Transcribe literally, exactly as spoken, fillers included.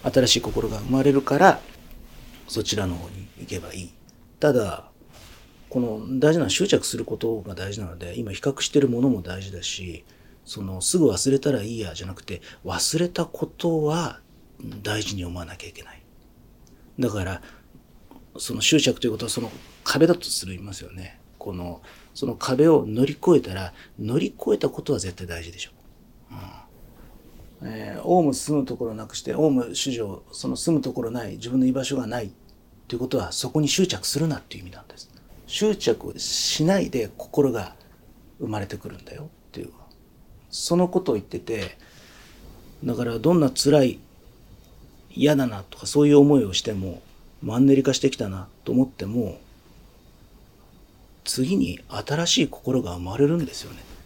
新しい心が生まれるから、そちらの方に行けばいい。ただ、この大事な執着することが大事なので、今比較してるものも大事だし、そのすぐ忘れたらいいやじゃなくて、忘れたことは大事に思わなきゃいけない。だから、その執着ということはその壁だとする言いますよね。この、その壁を乗り越えたら、乗り越えたことは絶対大事でしょ。うんえー、オウム住むところなくして、オウム主情、その住むところない、自分の居場所がないということは、そこに執着するなっていう意味なんです。執着しないで心が生まれてくるんだよっていう、そのことを言ってて、だからどんな辛い、嫌だなとかそういう思いをしても、マンネリ化してきたなと思っても、次に新しい心が生まれるんですよね。